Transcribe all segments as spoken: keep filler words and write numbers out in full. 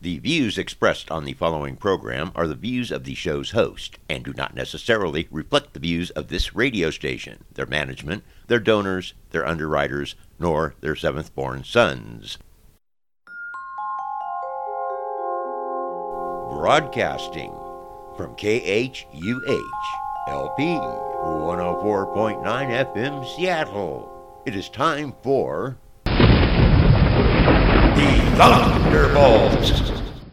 The views expressed on the following program are the views of the show's host and do not necessarily reflect the views of this radio station, their management, their donors, their underwriters, nor their seventh-born sons. Broadcasting from K H U H L P one oh four point nine F M Seattle. It is time for the Thunderbolts.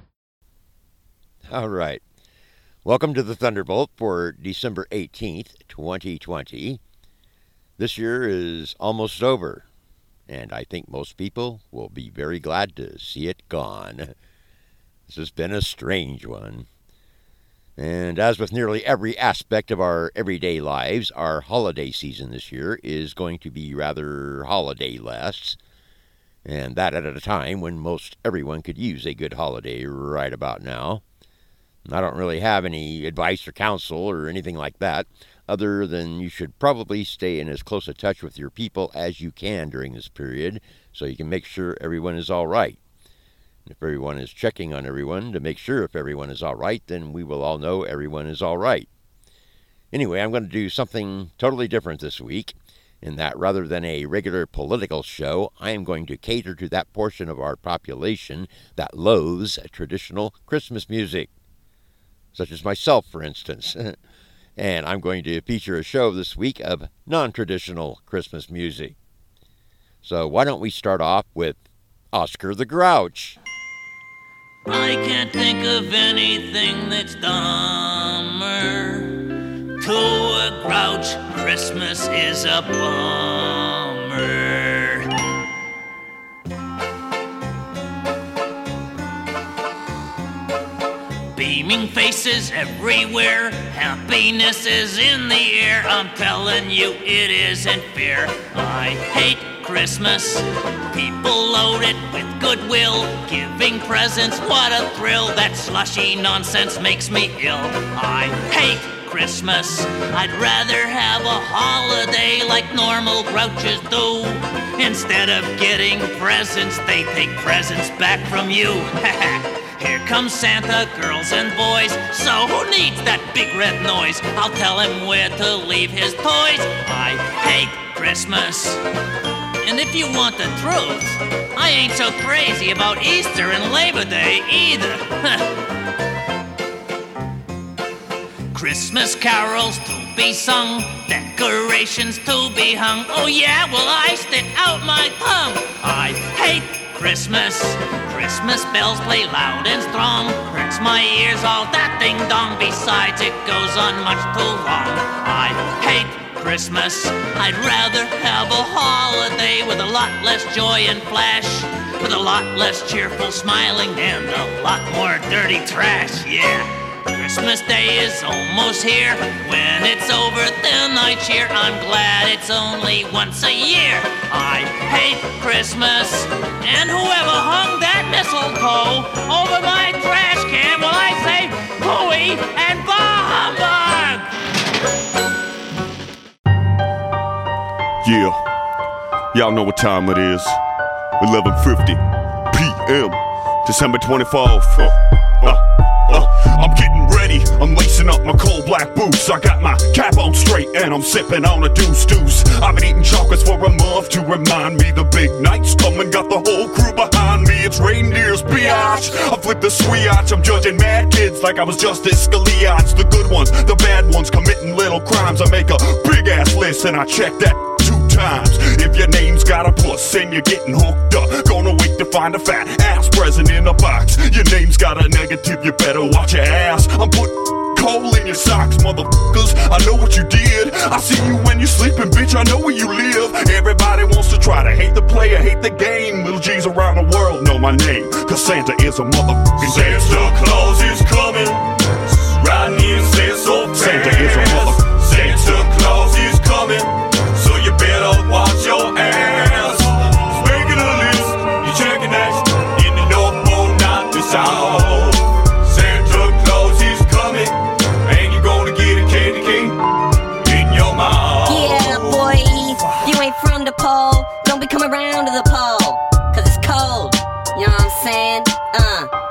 All right. Welcome to the Thunderbolt for December eighteenth, twenty twenty. This year is almost over, and I think most people will be very glad to see it gone. This has been a strange one. And as with nearly every aspect of our everyday lives, our holiday season this year is going to be rather holiday-less. And that at a time when most everyone could use a good holiday right about now. I don't really have any advice or counsel or anything like that, other than you should probably stay in as close a touch with your people as you can during this period, so you can make sure everyone is all right. If everyone is checking on everyone to make sure if everyone is all right, then we will all know everyone is all right. Anyway, I'm going to do something totally different this week, in that rather than a regular political show, I am going to cater to that portion of our population that loathes traditional Christmas music, such as myself, for instance. And I'm going to feature a show this week of non-traditional Christmas music. So why don't we start off with Oscar the Grouch? I can't think of anything that's dumber. To a grouch, Christmas is a bummer. Beaming faces everywhere, happiness is in the air. I'm telling you, it isn't fair. I hate Christmas, people loaded with goodwill, giving presents, what a thrill. That slushy nonsense makes me ill. I hate Christmas, I'd rather have a holiday like normal grouches do. Instead of getting presents, they take presents back from you. Here comes Santa, girls and boys. So who needs that big red noise? I'll tell him where to leave his toys. I hate Christmas. And if you want the truth, I ain't so crazy about Easter and Labor Day either. Christmas carols to be sung, decorations to be hung. Oh yeah, well I stick out my tongue. I hate Christmas. Christmas bells play loud and strong, hurts my ears all that ding dong. Besides, it goes on much too long. I hate Christmas. I'd rather have a holiday with a lot less joy and flash, with a lot less cheerful smiling and a lot more dirty trash. Yeah, Christmas Day is almost here. When it's over, then I cheer. I'm glad it's only once a year. I hate Christmas. And whoever hung that mistletoe over my trash can, well, I say hooey and bah humbug! Yeah, y'all know what time it is. eleven fifty p.m. December twenty-fourth. Uh, uh, uh, I'm getting ready, I'm lacing up my cold black boots. I got my cap on straight and I'm sipping on a deuce deuce. I've been eating chocolates for a month to remind me the big night's coming. Got the whole crew behind me, it's reindeer's biatch. I flip the switch, I'm judging mad kids like I was Justice Scalia. It's the good ones, the bad ones committing little crimes. I make a big ass list and I check that times. If your name's got a plus and you're getting hooked up, gonna wait to find a fat ass present in a box. Your name's got a negative, you better watch your ass. I'm putting coal in your socks, motherfuckers. I know what you did. I see you when you're sleeping, bitch. I know where you live. Everybody wants to try to hate the player, hate the game. Little G's around the world know my name, cause Santa is a motherfucking Santa Claus is coming, riding in says so fast. Santa is a motherfucking Santa Claus is coming, so you better watch your ass. Just making a list, you're checking that in the North Pole, not the South. Santa Claus is coming, and you're gonna get a candy cane in your mouth. Yeah, boy, you ain't from the pole. Don't be coming around to the pole, cause it's cold. You know what I'm saying? Uh, yeah.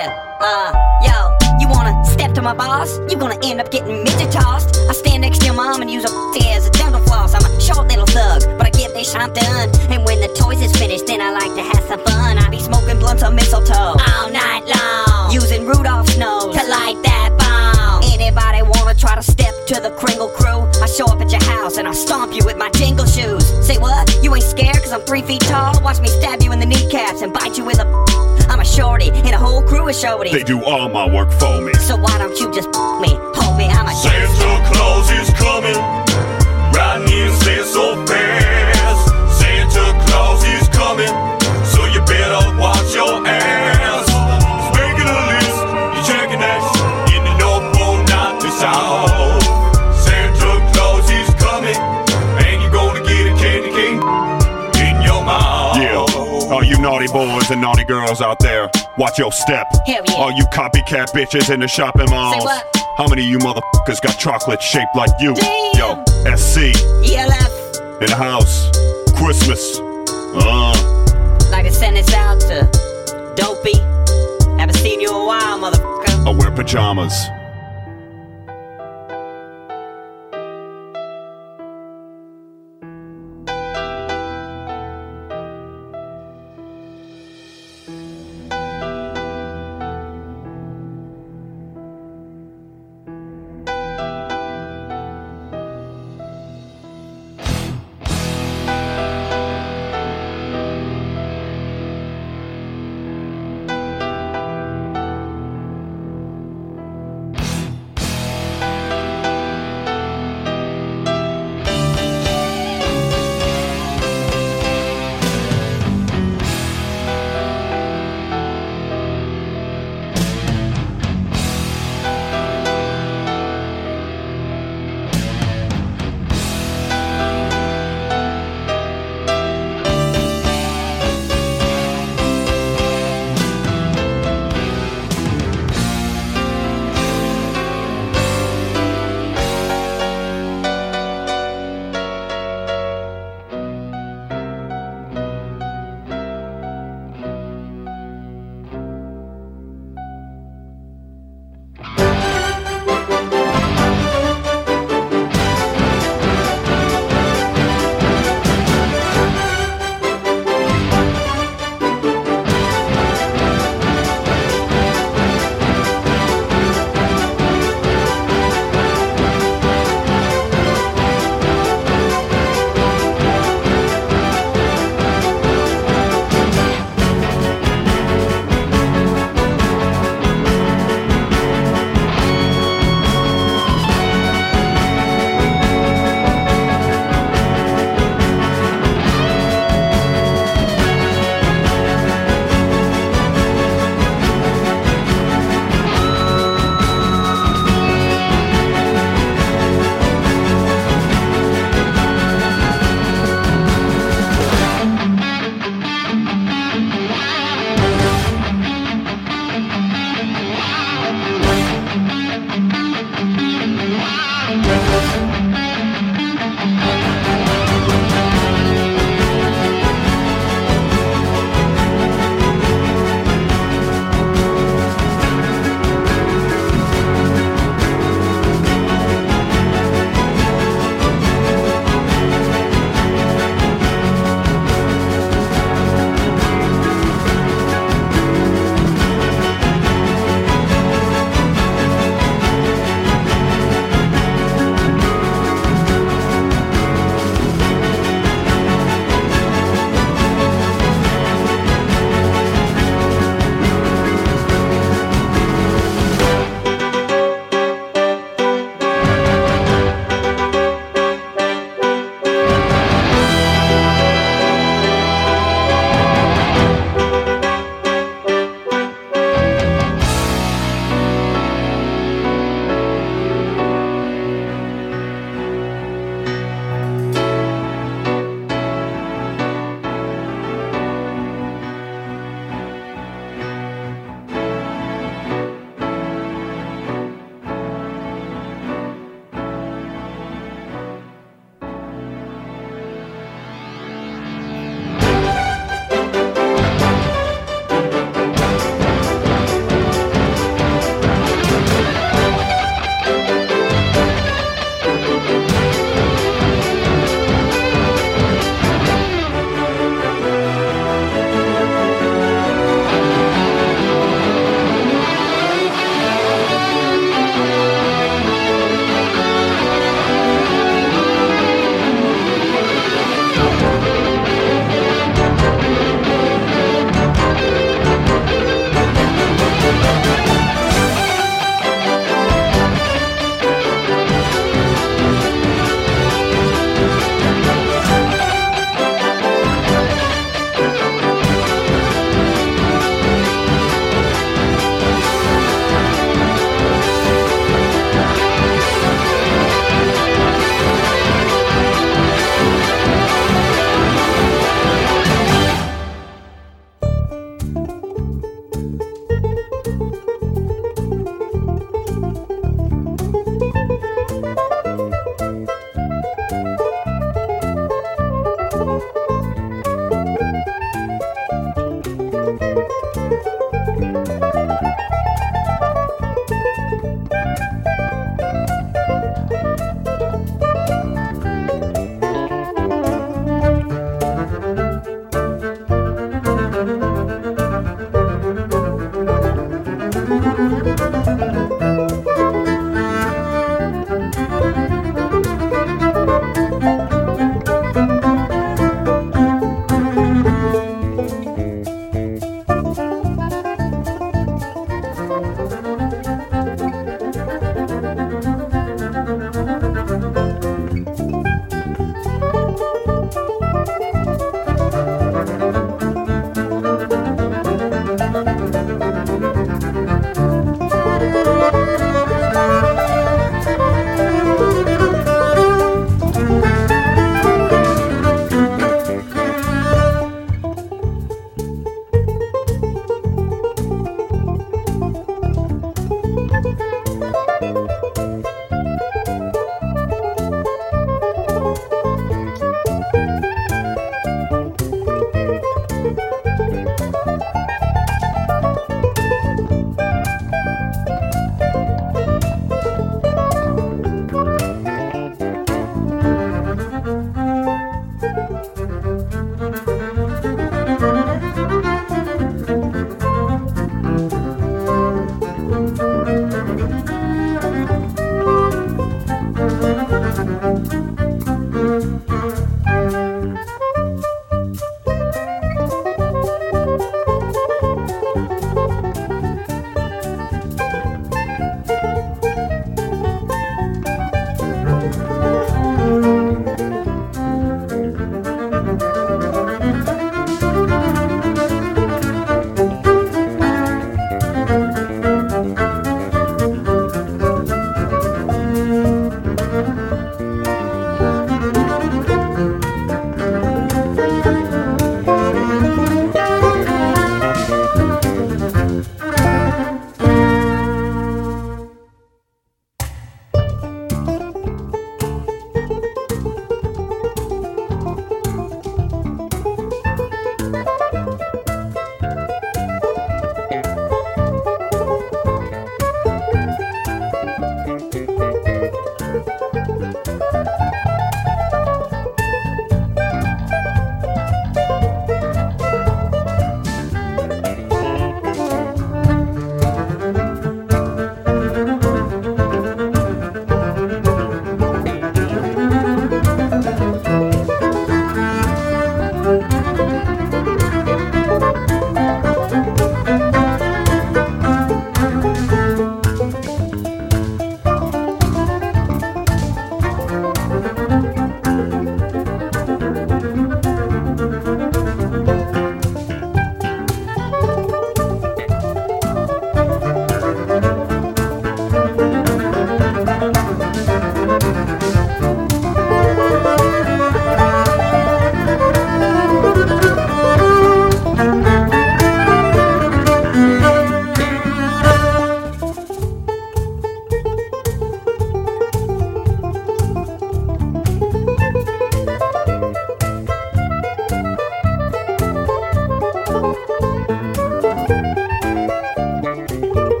Yeah, uh, yo, you wanna step to my boss? You gonna end up getting midget tossed. I stand next to your mom and use a as a dental floss. I'm a short little thug, but I get this shit done. And when the toys is finished, then I like to have some fun. I be smoking blunts of mistletoe all night long, using Rudolph's nose to light that bomb. Anybody wanna try to step to the Kringle crew? I show up at your house and I stomp you with my jingle shoes. Say what? You ain't scared cause I'm three feet tall? Watch me stab you in the kneecaps and bite you with a... I'm a shorty and a whole crew of shorties. They do all my work for me. So why don't you just me, homie? I'm a Santa Claus is coming, riding in sleigh so fast. Santa Claus is coming, so you better watch your ass. Just making a list, you're checking that shit in the North Pole, not the South. Santa Claus is coming, and you're gonna get a candy cane in your mouth. Yeah. All you naughty boys and naughty girls out there, watch your step. Hell yeah. All you copycat bitches in the shopping malls. Say what? How many of you motherfuckers got chocolate shaped like you? Damn. Yo, S C, E L F. in the house, Christmas. Uh, Like to send this out to Dopey. Haven't seen you in a while, motherfucker. I wear pajamas.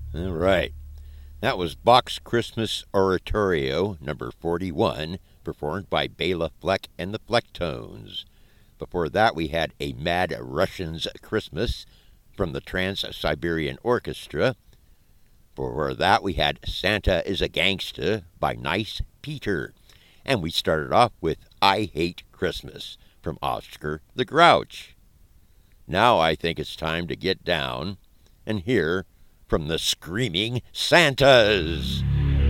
All right. That was Bach's Christmas Oratorio, number forty-one, performed by Bela Fleck and the Flecktones. Before that, we had A Mad Russian's Christmas from the Trans-Siberian Orchestra. Before that, we had Santa is a Gangsta by Nice Peter. And we started off with I Hate Christmas from Oscar the Grouch. Now I think it's time to get down and hear from the Screaming Santas.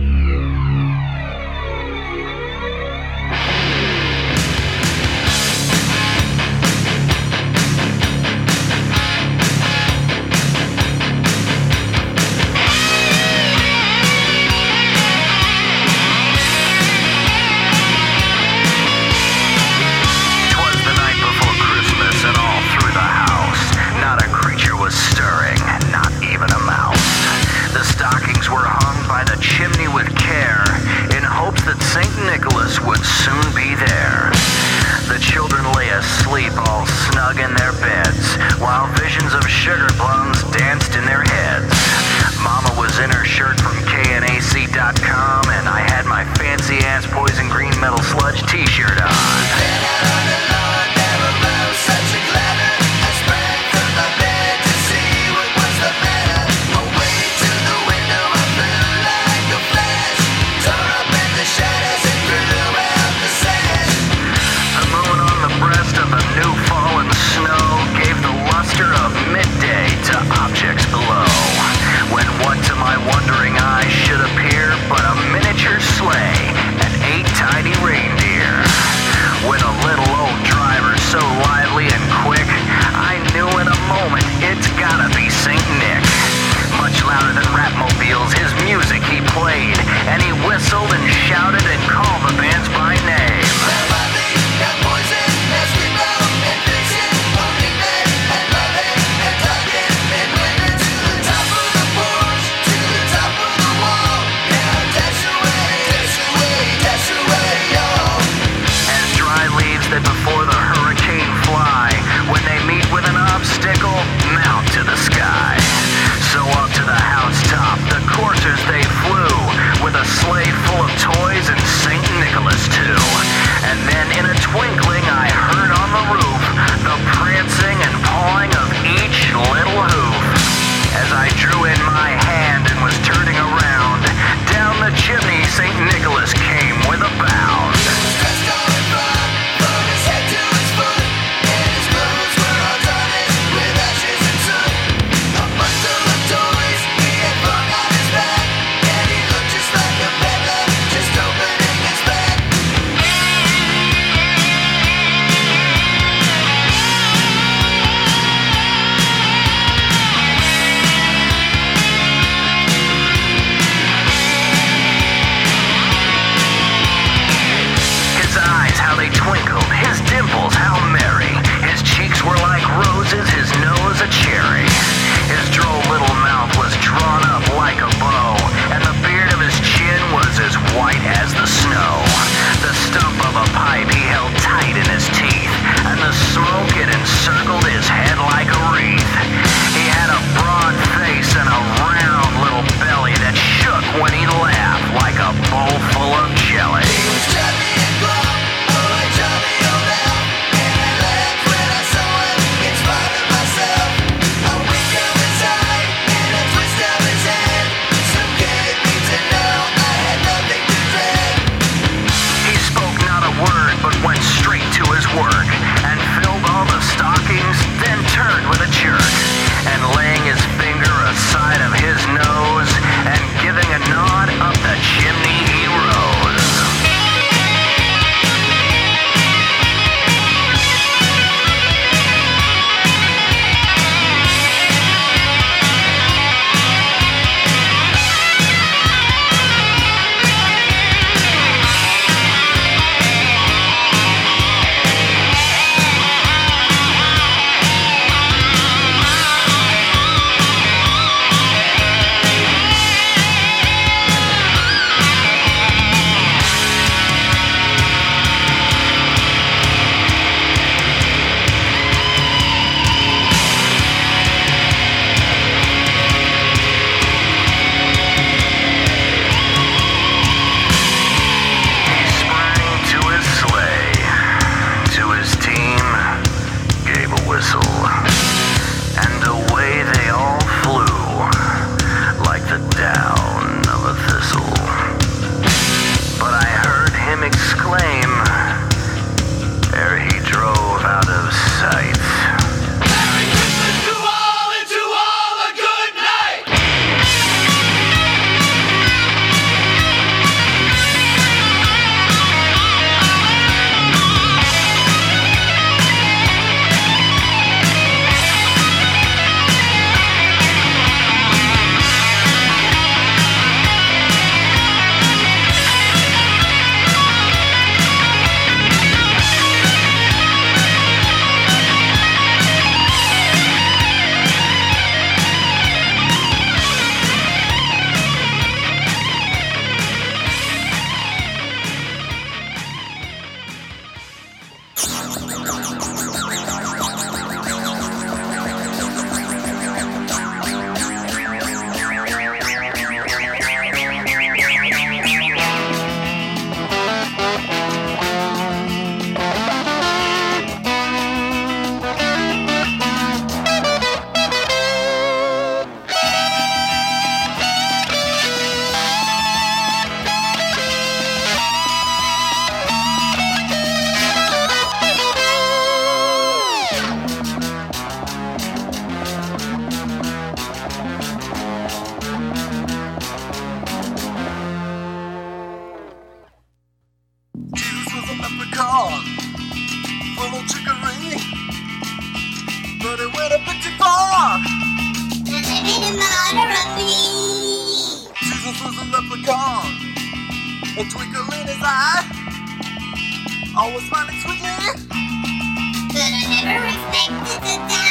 Would soon be there. The children lay asleep all snug in their beds, while visions of sugar plums danced in their heads. Mama was in her shirt from K N A C dot com, and I had my fancy-ass Poison Green Metal Sludge t-shirt on. Objects below, when what to my wondering eyes should appear but a miniature sleigh and eight tiny reindeer. With a little old driver so lively and quick, I knew in a moment it's gotta be Saint Nick. Much louder than Rapmobiles, his music he played, and he whistled and shouted and called the bands by name. Before the hurricane fly, when they meet with an obstacle, mount to the sky. So up to the housetop, the coursers they flew, with a sleigh full of toys and Saint Nicholas too. And then in a twinkling I heard on the roof the prancing and pawing of each little hoof. As I drew in my hand and was turning around, down the chimney Saint Nicholas came with a bound. A twinkle in his eye, always smiling sweetly. But I never expected to die.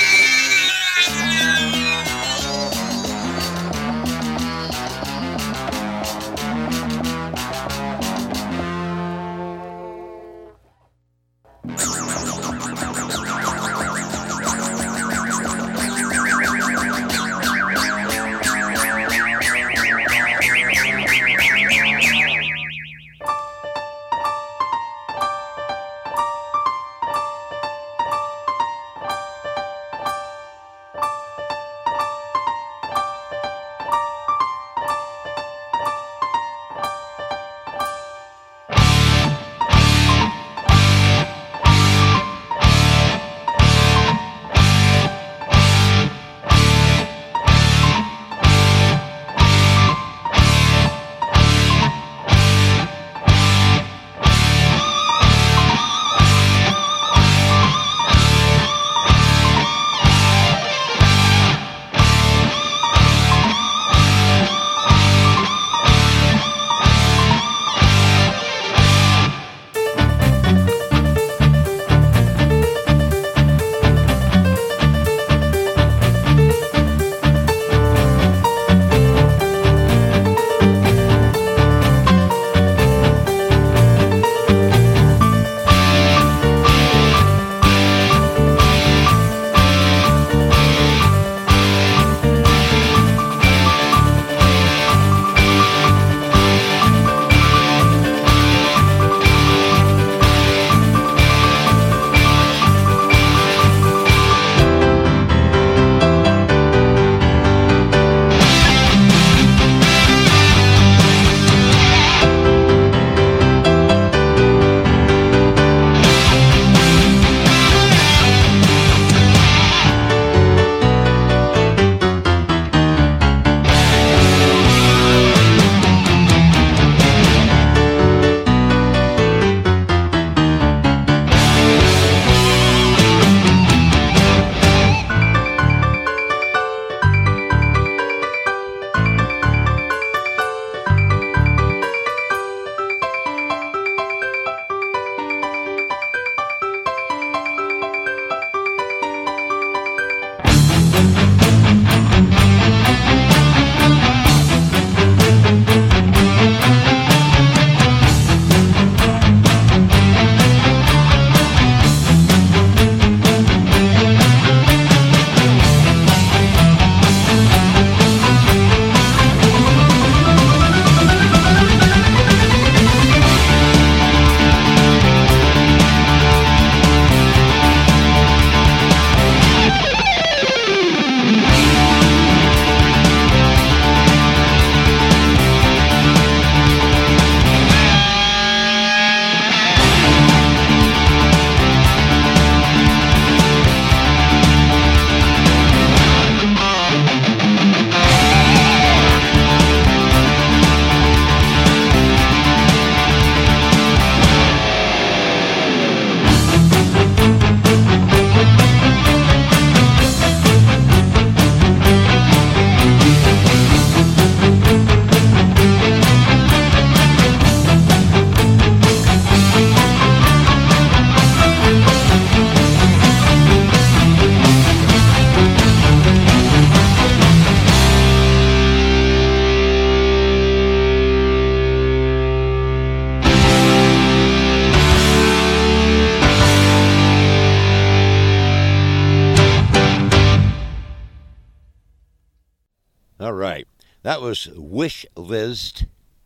All right. That was Wish List,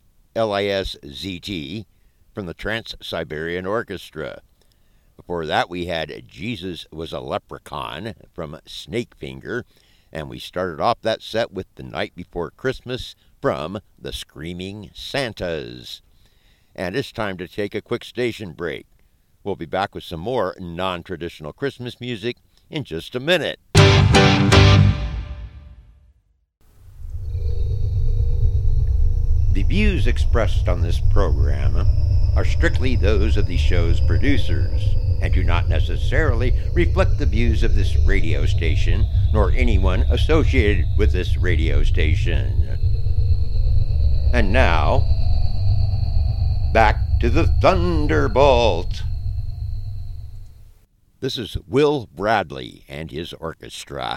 L I S Z T, from the Trans-Siberian Orchestra. Before that, we had Jesus Was a Leprechaun from Snakefinger, and we started off that set with The Night Before Christmas from the Screaming Santas. And it's time to take a quick station break. We'll be back with some more non-traditional Christmas music in just a minute. The views expressed on this program are strictly those of the show's producers and do not necessarily reflect the views of this radio station nor anyone associated with this radio station. And now, back to the Thunderbolt. This is Will Bradley and his orchestra.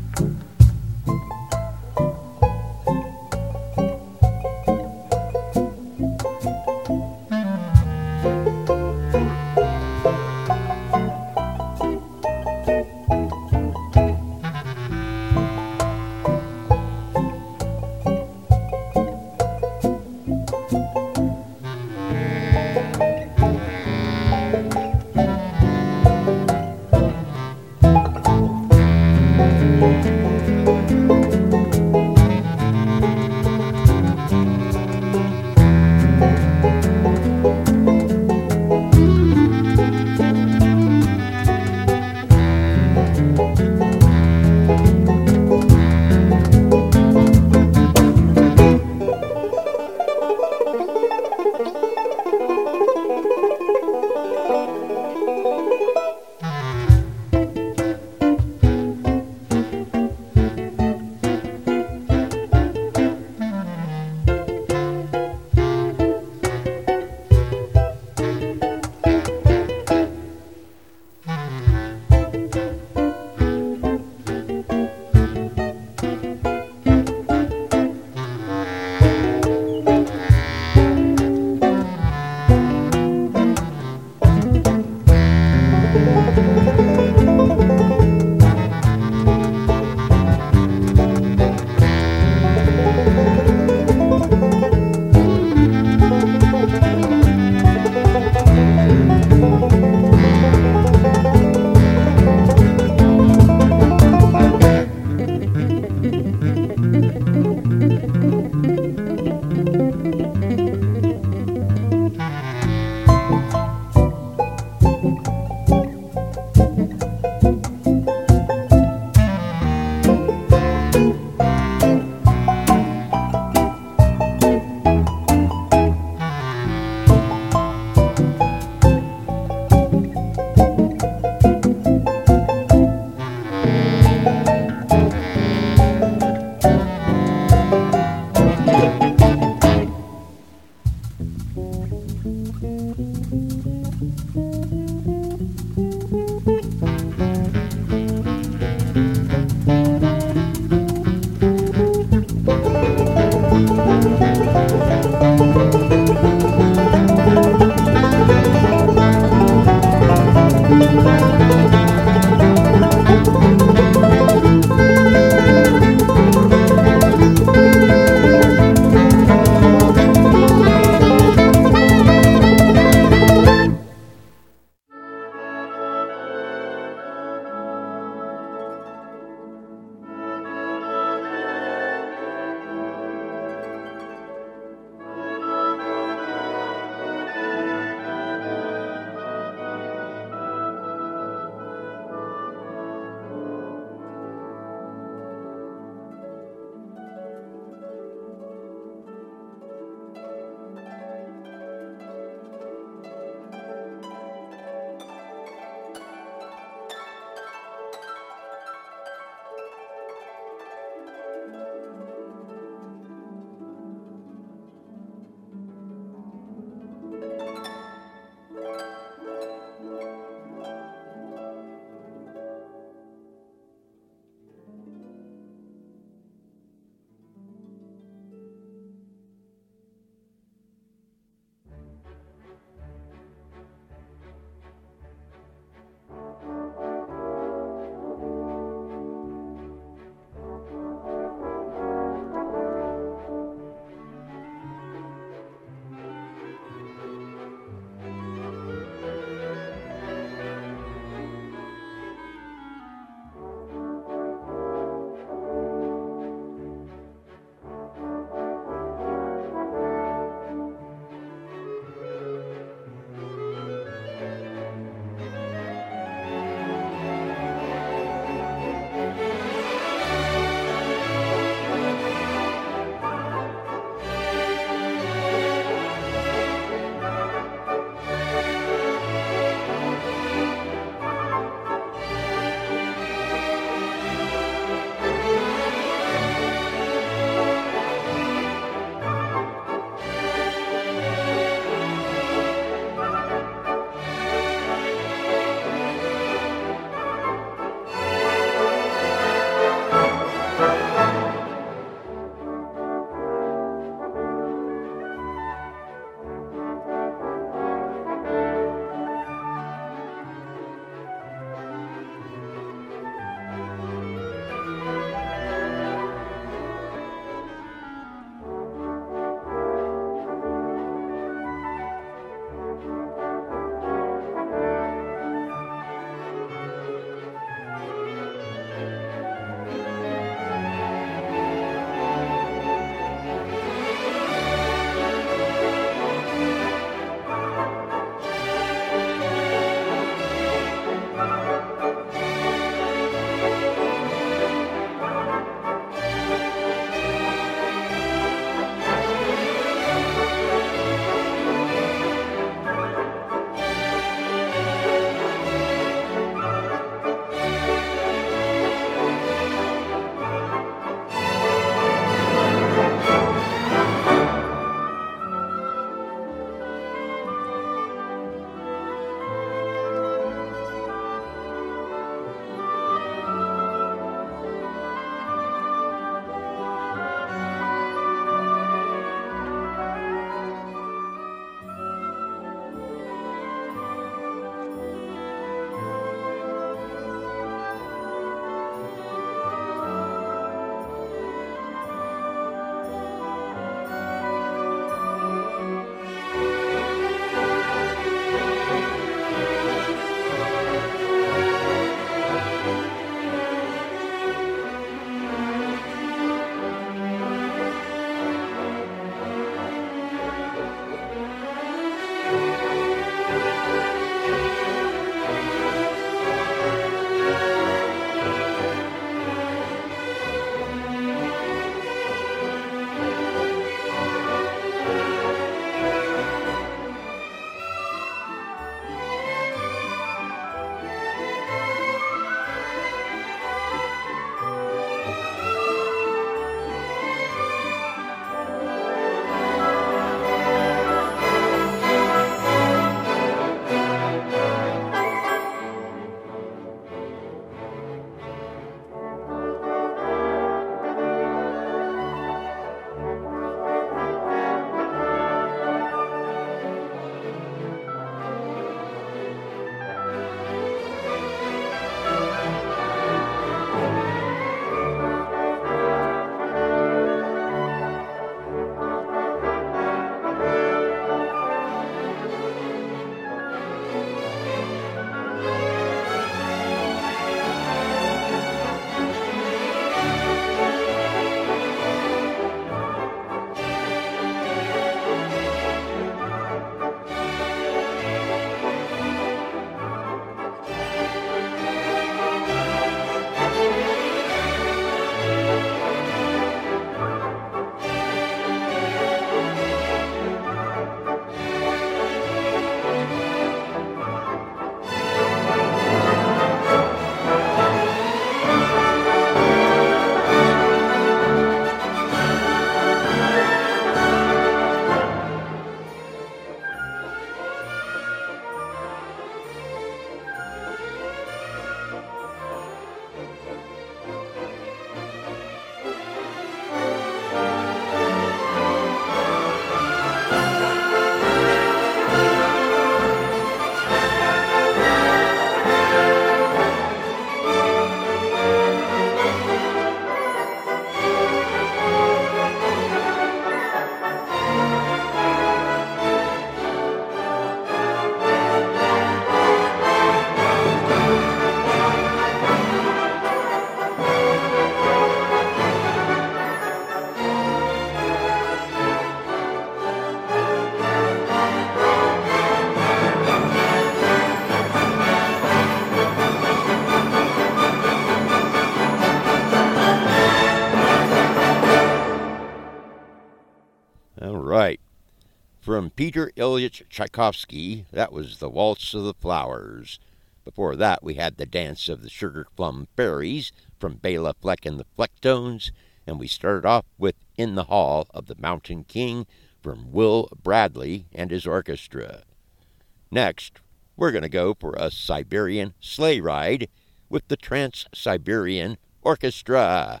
All right. From Peter Ilyich Tchaikovsky, that was The Waltz of the Flowers. Before that, we had The Dance of the Sugar Plum Fairies from Bela Fleck and the Flecktones, and we started off with In the Hall of the Mountain King from Will Bradley and his orchestra. Next, we're going to go for a Siberian sleigh ride with the Trans-Siberian Orchestra.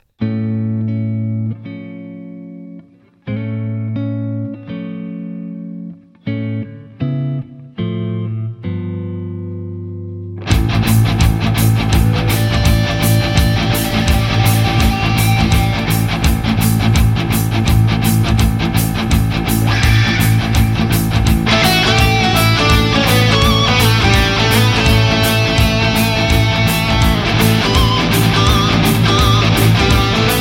Thank you.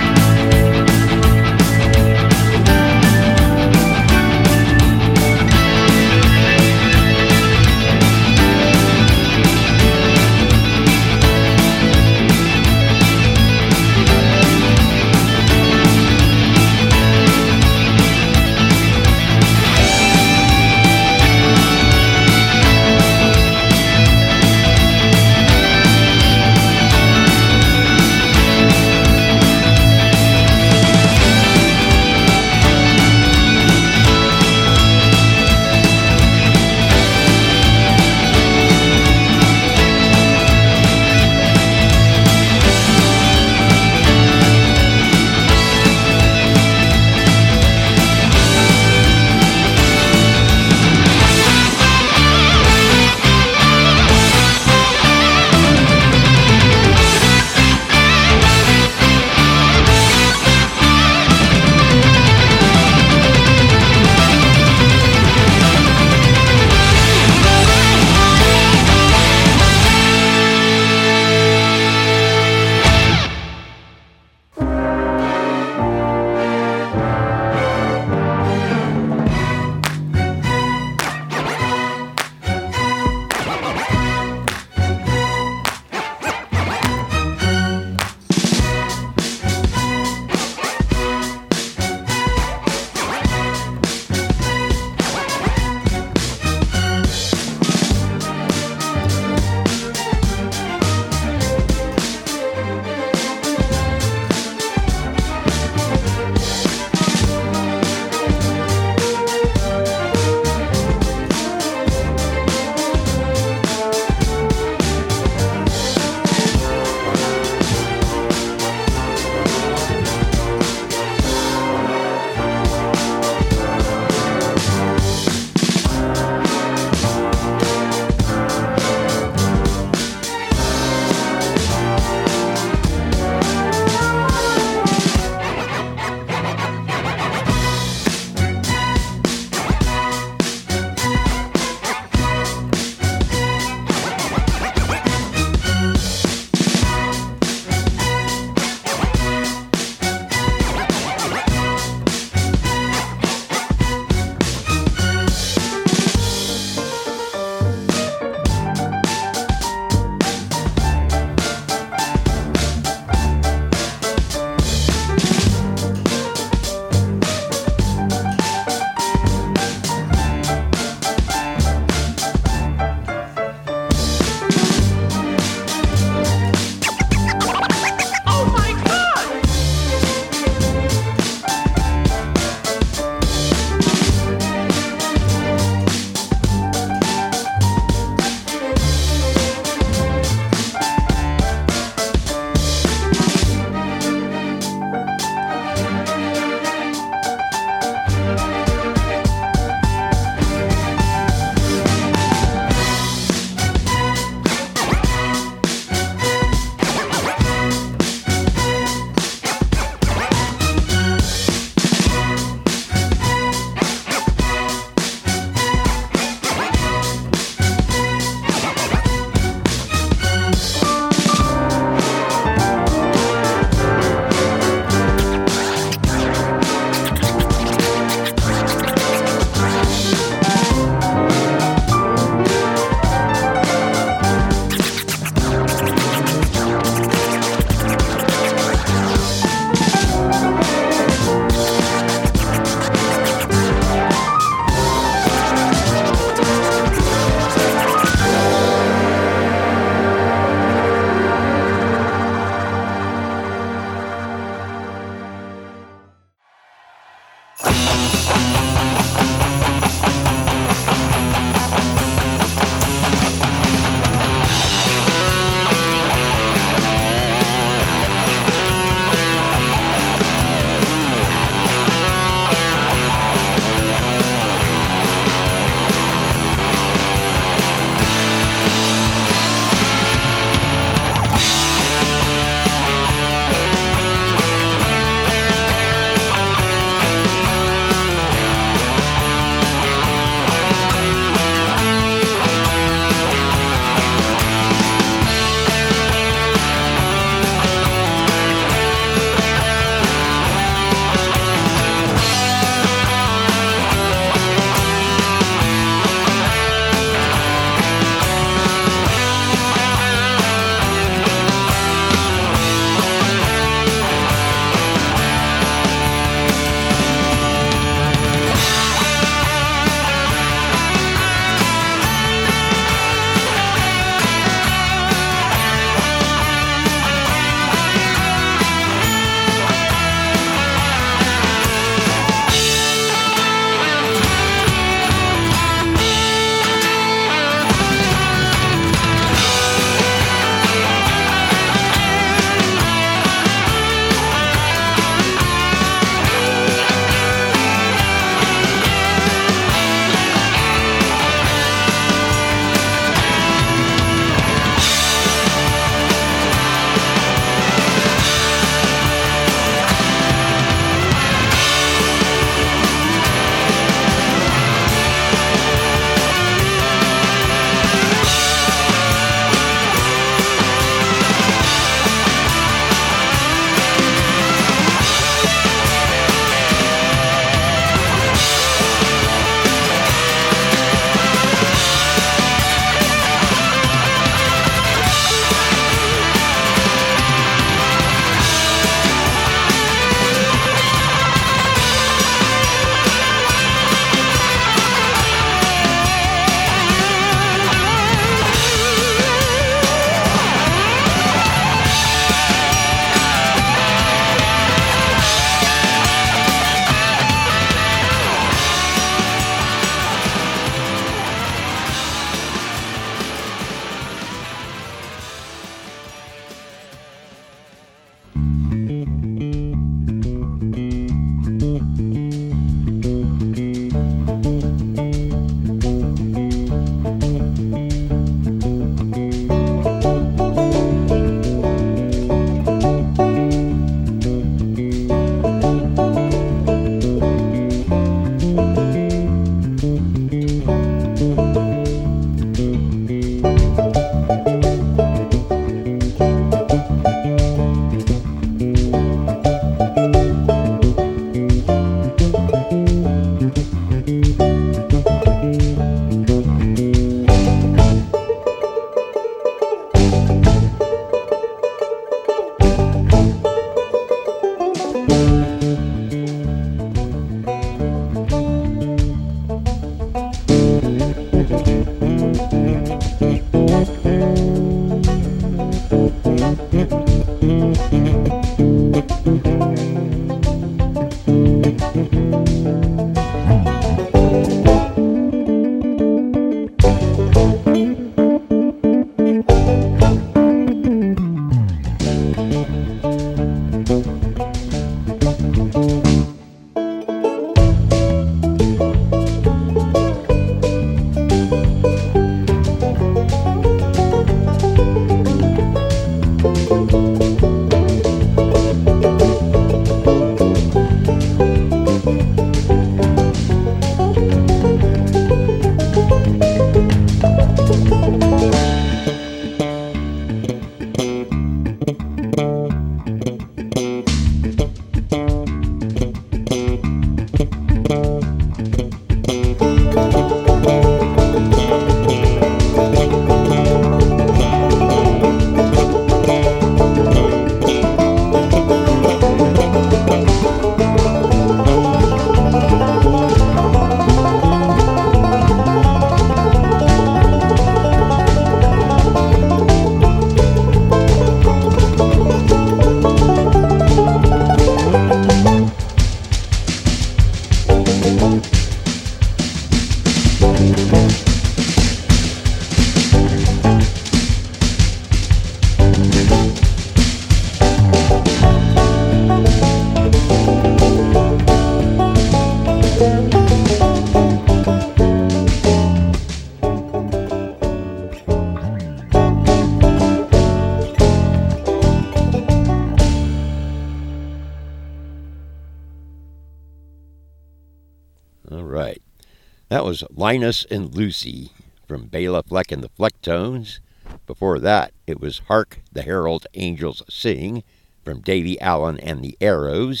All right. That was Linus and Lucy from Bela Fleck and the Flecktones. Before that, it was Hark the Herald Angels Sing from Davy Allen and the Arrows.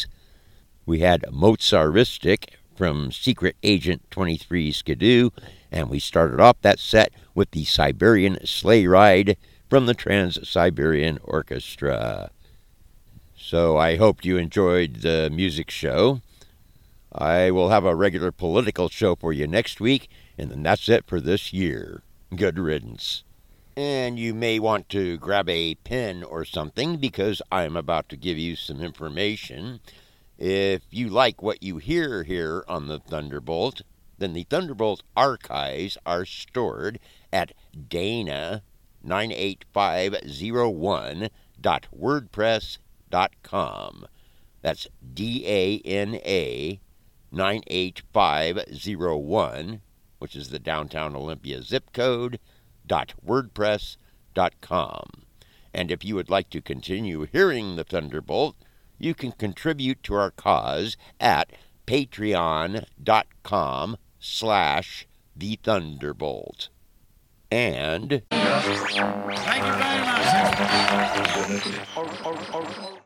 We had Mozartistic from Secret Agent twenty-three Skidoo, and we started off that set with the Siberian Sleigh Ride from the Trans-Siberian Orchestra. So I hope you enjoyed the music show. I will have a regular political show for you next week, and then that's it for this year. Good riddance. And you may want to grab a pen or something, because I'm about to give you some information. If you like what you hear here on the Thunderbolt, then the Thunderbolt archives are stored at dana nine eight five zero one dot wordpress dot com. That's D A N A nine eight five zero one, which is the downtown Olympia zip code, dot wordpress dot com. And if you would like to continue hearing the Thunderbolt, you can contribute to our cause at patreon.com slash the Thunderbolt. And thank you very much.